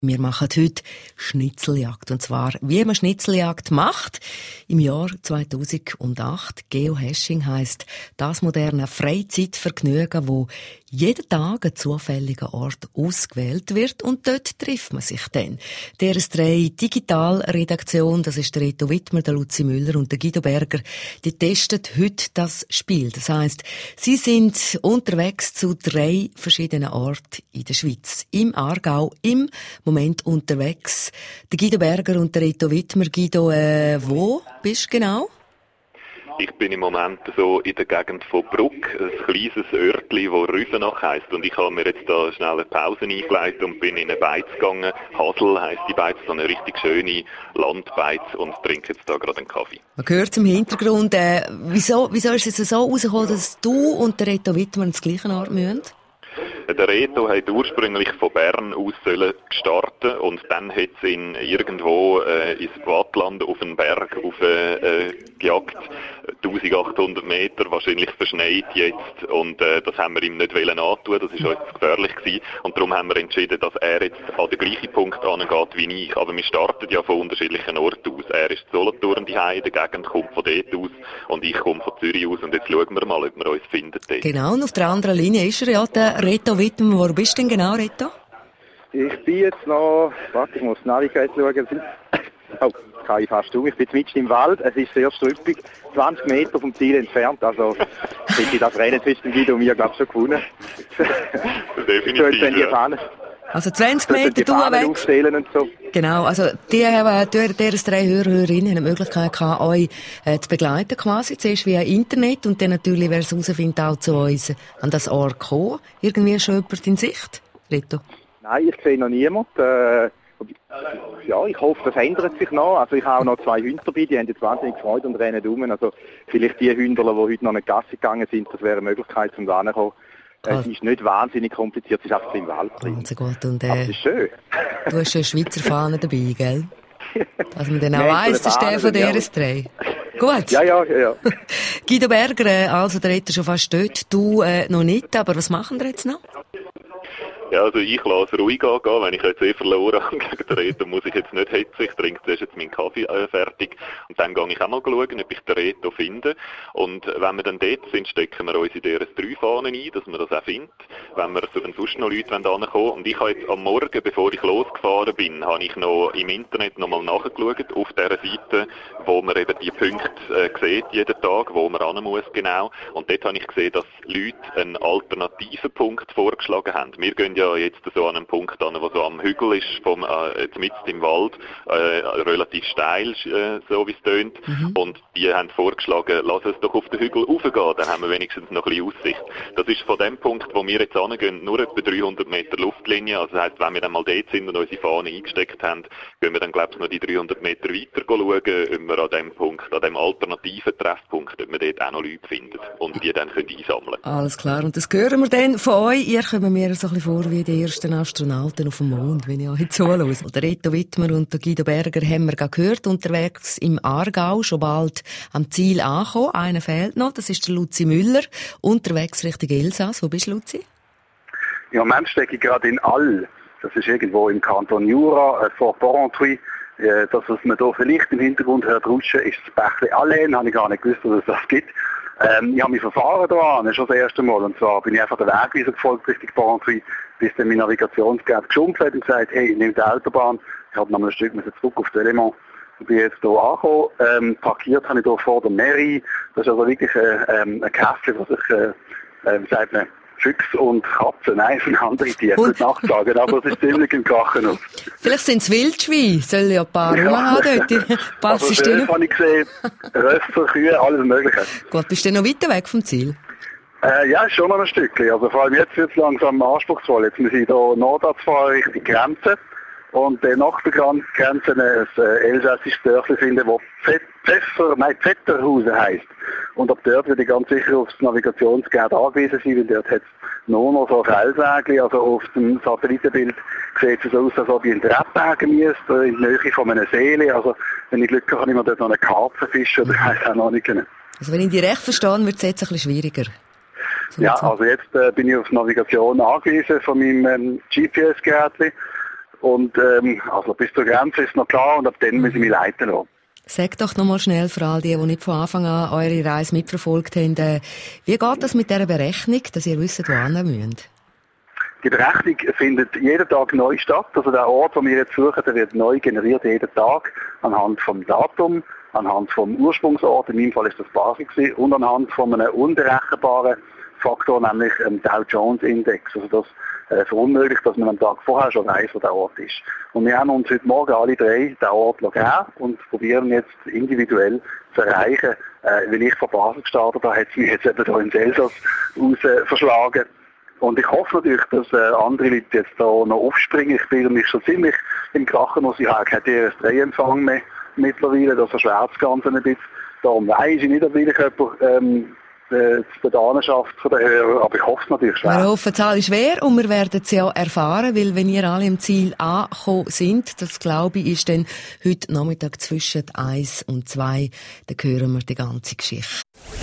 Wir machen heute Schnitzeljagd. Und zwar, wie man Schnitzeljagd macht. Im Jahr 2008. Geocaching heisst das moderne Freizeitvergnügen, wo jeden Tag ein zufälliger Ort ausgewählt wird und dort trifft man sich dann. Der DRS3 Digitalredaktion, das ist der Reto Wittmer, der Luzi Müller und der Guido Berger, die testen heute das Spiel. Das heisst, sie sind unterwegs zu 3 verschiedenen Orten in der Schweiz. Im Aargau, im Moment unterwegs. Der Guido Berger und der Reto Wittmer. Guido, wo bist du genau? Ich bin im Moment so in der Gegend von Bruck, ein kleines Örtli, das Rüfenach heisst. Und ich habe mir jetzt da schnell eine Pause eingelegt und bin in eine Beiz gegangen. Hasel heisst die Beiz, so eine richtig schöne Landbeiz, und trinke jetzt da gerade einen Kaffee. Man hört im Hintergrund, wieso ist es so rausgekommen, dass du und der Reto Wittmer ins gleiche Ort müssen? Der Reto hat ursprünglich von Bern aus starten und dann hat es ihn irgendwo ins Wattland auf einen Berg gejagt. 1800 Meter, wahrscheinlich verschneit jetzt, und das haben wir ihm nicht antun, das ist uns zu gefährlich gewesen, und darum haben wir entschieden, dass er jetzt an den gleichen Punkt angeht wie ich. Aber wir starten ja von unterschiedlichen Orten aus. Er ist Solothurn in der Gegend, kommt von dort aus, und ich komme von Zürich aus, und jetzt schauen wir mal, ob wir uns finden dort. Genau, und auf der anderen Linie ist er ja, der Reto Wittmer. Wo bist du denn genau, Reto? Ich bin jetzt noch, ich muss die Navigation schauen. Oh, kann ich fast tun. Ich bin mitten im Wald, es ist sehr strüppig, 20 Meter vom Ziel entfernt, also hätte ich das Rennen zwischen Guido und mir, glaube ich, schon gewonnen. Definitiv, ja. Also 20 Meter du weg. Und so. Genau, also die DRS3 Hörerinnen haben die Möglichkeit gehabt, euch zu begleiten quasi. Zuerst via Internet und dann natürlich, wer es herausfindet, auch zu uns an das Ort kommen. Irgendwie schon jemand in Sicht, Reto? Nein, ich sehe noch niemanden. Ja, ich hoffe, das ändert sich noch. Also ich habe auch noch 2 Hunde dabei, die haben jetzt wahnsinnig Freude und rennen rum. Also vielleicht die Hunde, die heute noch nicht Gassi gegangen sind, das wäre eine Möglichkeit, zum Rankommen. Es ist nicht wahnsinnig kompliziert, es ist einfach im Wald drin. Also gut, und das ist schön. Du hast eine Schweizer Fahne dabei, gell? Dass man dann auch weiss, das ist der von DRS3. Gut. Ja. Guido Berger, also der Reto schon fast dort, du noch nicht, aber was machen wir jetzt noch? Ja, also ich lasse ruhig angehen. Wenn ich jetzt verloren habe gegen den Reto, muss ich jetzt nicht hetzen. Ich trinke zuerst jetzt meinen Kaffee fertig und dann gehe ich auch mal schauen, ob ich den Reto finde. Und wenn wir dann dort sind, stecken wir uns in DRS3-Fahnen ein, dass man das auch findet. Wenn wir sonst noch Leute ankommen wollen. Und ich habe jetzt am Morgen, bevor ich losgefahren bin, habe ich noch im Internet nochmal nachgeschaut, auf dieser Seite, wo man eben die Punkte sieht, jeden Tag, wo man ran muss genau. Und dort habe ich gesehen, dass Leute einen alternativen Punkt vorgeschlagen haben. Wir gehen ja jetzt so an einem Punkt an, der so am Hügel ist, mitten im Wald, relativ steil, so wie es tönt. Und die haben vorgeschlagen, lass uns doch auf den Hügel raufgehen, dann haben wir wenigstens noch ein bisschen Aussicht. Das ist von dem Punkt, wo wir jetzt angehen, nur etwa 300 Meter Luftlinie. Also das heisst, wenn wir dann mal dort sind und unsere Fahne eingesteckt haben, gehen wir dann, glaube ich, noch die 300 Meter weiter schauen, ob wir an dem Punkt, an dem alternativen Treffpunkt, ob wir dort auch noch Leute finden und die dann einsammeln können. Alles klar, und das hören wir dann von euch. Ihr kommt mir so ein bisschen vor wie die ersten Astronauten auf dem Mond, wenn ich euch zuhöre. Der Reto Wittmer und der Guido Berger haben wir gehört, unterwegs im Aargau, schon bald am Ziel angekommen. Einer fehlt noch, das ist der Luzi Müller, unterwegs Richtung Elsass. Wo bist du, Luzi? Ja, im Moment stecke ich gerade in All. Das ist irgendwo im Kanton Jura, vor Porrentruy. Das, was man hier vielleicht im Hintergrund hört rutschen, ist das Bächle Allen. Habe ich gar nicht gewusst, dass es das gibt. Ich habe mich verfahren da schon das erste Mal. Und zwar bin ich einfach den Wegweiser gefolgt Richtung Porrentruy, bis dann mein Navigationsgerät geschumpft hat und gesagt, hey, nimm die Autobahn. Ich habe noch ein Stück zurück auf Delémont. Ich bin jetzt hier angekommen. Parkiert habe ich hier vor der Mairie. Das ist also wirklich ein Café, was ich, sagt man, Füchse und Katzen, nein, von anderen Tieren, ich würde nachsagen, aber es ist ziemlich im Krachen. Vielleicht sind es Wildschweine, sollen ja ein paar haben dort. Also Schöf habe ich gesehen, Rösser, Kühe, alles Mögliche. Gut, bist du noch weiter weg vom Ziel? Ja, schon noch ein Stückchen. Also vor allem jetzt wird es langsam anspruchsvoll. Jetzt muss ich hier nordwärts fahren, Richtung Grenze. Und nach der Grenze ein elsässisches Dörfchen finden, das Zetterhausen heisst. Und ab dort würde ich ganz sicher auf das Navigationsgerät angewiesen sein, weil dort hat es nur noch so Feldwege. Also auf dem Satellitenbild sieht es so aus, als ob ich in den Treppwegen müsste, in der Nähe von einer Seele. Also wenn ich Glück habe, kann ich mir dort noch eine Karpfen fischen oder ich weiss auch noch nicht genau. Also wenn ich dich recht verstehe, wird es jetzt ein bisschen schwieriger. Ja, also jetzt bin ich auf Navigation angewiesen von meinem GPS-Gerät. Und also bis zur Grenze ist noch klar und ab dann müssen wir mich leiten lassen. Sag doch noch mal schnell für all die nicht von Anfang an eure Reise mitverfolgt haben, wie geht das mit dieser Berechnung, dass ihr wisst, wo ihr hin müsst? Die Berechnung findet jeden Tag neu statt. Also der Ort, den wir jetzt suchen, der wird neu generiert jeden Tag anhand vom Datum, anhand vom Ursprungsort, in meinem Fall ist das Basel gewesen, und anhand von einem unberechenbaren Faktor, nämlich Dow Jones Index. Also das verunmöglicht, dass man am Tag vorher schon weiss, wo der Ort ist. Und wir haben uns heute Morgen alle drei den Ort gegeben und probieren jetzt individuell zu erreichen. Weil ich von Basel gestartet habe, hat es mich jetzt eben hier ins Elsass raus verschlagen. Und ich hoffe natürlich, dass andere Leute jetzt da noch aufspringen. Ich bin mich schon ziemlich im Krachenhaus. Ich habe keinen DRS3-Empfang mehr mittlerweile. Das erschwert das Ganze ein bisschen. Darum weiss ich nicht, ob ich jemand zu der schafft von den Hörern, aber ich hoffe es natürlich schwer. Wir hoffen, es alle schwer und wir werden es ja erfahren, weil wenn ihr alle im Ziel angekommen sind, das glaube ich, ist dann heute Nachmittag zwischen 1 und 2, dann hören wir die ganze Geschichte.